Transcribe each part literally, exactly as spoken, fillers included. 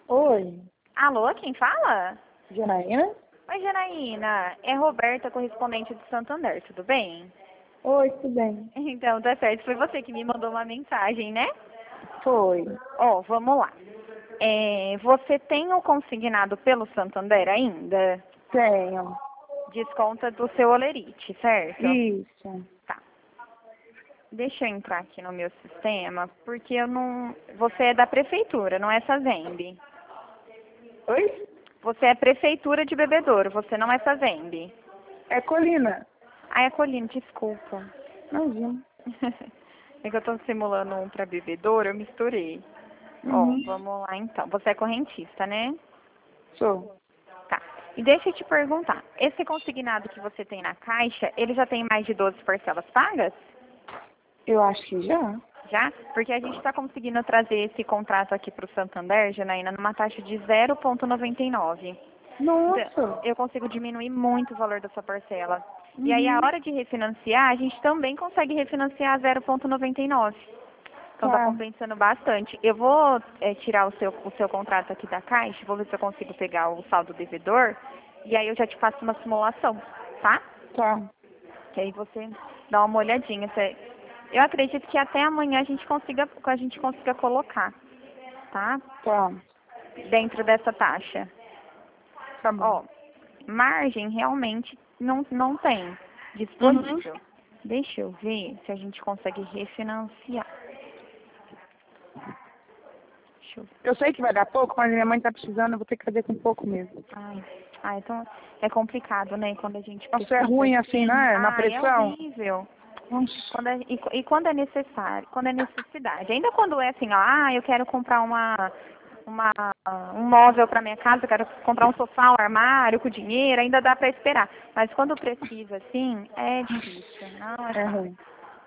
Oi, Alô, quem fala? Janaína? Oi, Janaína. É Roberta, correspondente do Santander, tudo bem? Oi, tudo bem? Então, tá certo. Foi você que me mandou uma mensagem, né? Foi. Ó, vamos lá. É, você tem o consignado pelo Santander ainda? Tenho. Desconta do seu olerite, certo? Isso. Tá. Deixa eu entrar aqui no meu sistema, porque eu não... Você é da prefeitura, não é Sazembe. Oi? Você é prefeitura de Bebedouro, você não é Sazembe. É Colina. Ah, é Colina, desculpa. Imagina. É que eu tô simulando um pra Bebedouro, eu misturei. Ó, Uhum. vamos lá então. Você é correntista, né? Sou. Tá. E deixa eu te perguntar, esse consignado que você tem na caixa, ele já tem mais de doze parcelas pagas? Eu acho que já. Já? Porque a gente está conseguindo trazer esse contrato aqui para o Santander, Janaína, numa taxa de zero vírgula noventa e nove. Então, Nossa. eu consigo diminuir muito o valor da sua parcela. E aí, a Uhum. hora de refinanciar, a gente também consegue refinanciar a zero vírgula noventa e nove. Então, tá Tá. compensando bastante. Eu vou é, tirar o seu, o seu contrato aqui da caixa, vou ver se eu consigo pegar o saldo devedor, e aí eu já te faço uma simulação, tá? Tá. Que aí você dá uma olhadinha. Você... Eu acredito que até amanhã a gente consiga, a gente consiga colocar, tá? Tá. Dentro dessa taxa. Tá bom. Ó, margem realmente não, não tem Uhum. disponível. Deixa eu ver se a gente consegue refinanciar. Deixa eu ver. Eu sei que vai dar pouco, mas minha mãe tá precisando, eu vou ter que fazer com pouco mesmo. Ai, ai, então é complicado, né? Quando a gente Nossa, é precisa ruim assim, assim. né? Na Ah, é pressão. horrível. Nossa. Quando é, e, e quando é necessário, quando é necessidade. Ainda quando é assim, ó, ah, eu quero comprar uma, uma, um móvel para minha casa, eu quero comprar um sofá, um armário com dinheiro, ainda dá para esperar. Mas quando precisa, assim, é difícil, não é É fácil. ruim.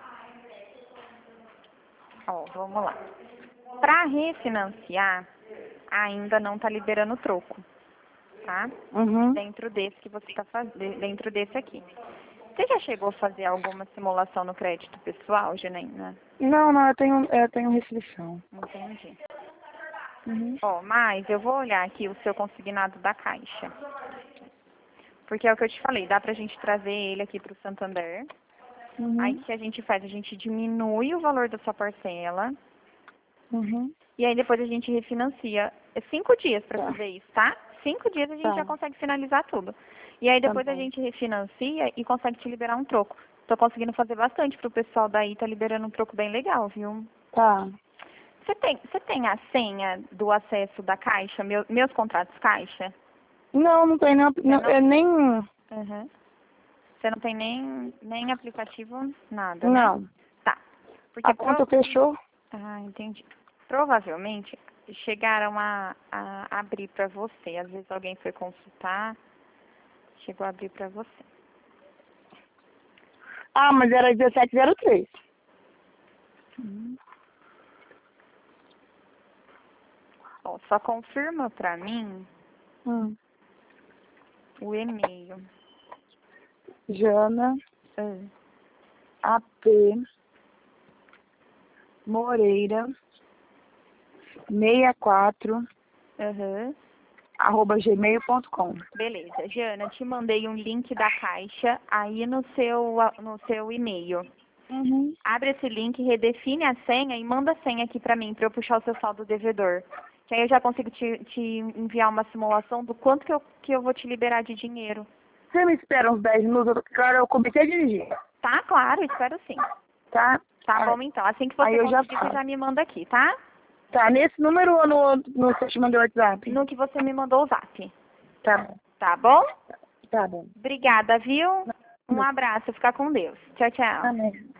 Ó, vamos lá. Para refinanciar, ainda não está liberando troco, tá? Uhum. Dentro desse que você está fazendo, dentro desse aqui. Você já chegou a fazer alguma simulação no crédito pessoal, Janaína? Não, não, eu tenho, eu tenho restrição. Entendi. Uhum. Ó, mas eu vou olhar aqui o seu consignado da Caixa. Porque é o que eu te falei, dá pra gente trazer ele aqui pro Santander. Aí o Uhum. que a gente faz? A gente diminui o valor da sua parcela. Uhum. E aí depois a gente refinancia. É cinco dias pra Tá. fazer isso, tá? Cinco dias a gente Tá. já consegue finalizar tudo. E aí Tá depois a bom. gente refinancia e consegue te liberar um troco. Tô conseguindo fazer bastante pro pessoal daí, tá liberando um troco bem legal, viu? Tá. Você tem, você tem a senha do acesso da Caixa, meu, meus contratos Caixa? Não, não tem nem, Você não, não? é nem, Uhum. Você não tem nem, nem aplicativo, nada, né? não. Tá. Porque A pro... conta fechou? Ah, entendi. Provavelmente chegaram a, a abrir para você. Às vezes alguém foi consultar, chegou a abrir para você. Ah, mas era dezessete zero três. Hum. Ó, só confirma para mim Hum. o e-mail. Jana, Ah, A P, Moreira, sessenta e quatro, Aham. arroba gmail ponto com. Beleza. Jana, te mandei um link da Caixa aí no seu, no seu e-mail. Uhum. Abre esse link, redefine a senha e manda a senha aqui pra mim, pra eu puxar o seu saldo devedor. Que aí eu já consigo te, te enviar uma simulação do quanto que eu, que eu vou te liberar de dinheiro. Você me espera uns dez minutos, claro, eu comecei a dirigir, Tá? Claro, espero sim. tá? Tá Aí bom então. Assim que aí você eu já conseguir, você falo. já me manda aqui, tá? Tá, nesse número ou no, no que eu te mandei o WhatsApp? No que você me mandou o zap. Tá bom. Tá bom? Tá bom. Obrigada, viu? Um abraço. Fica com Deus. Tchau, tchau. Amém.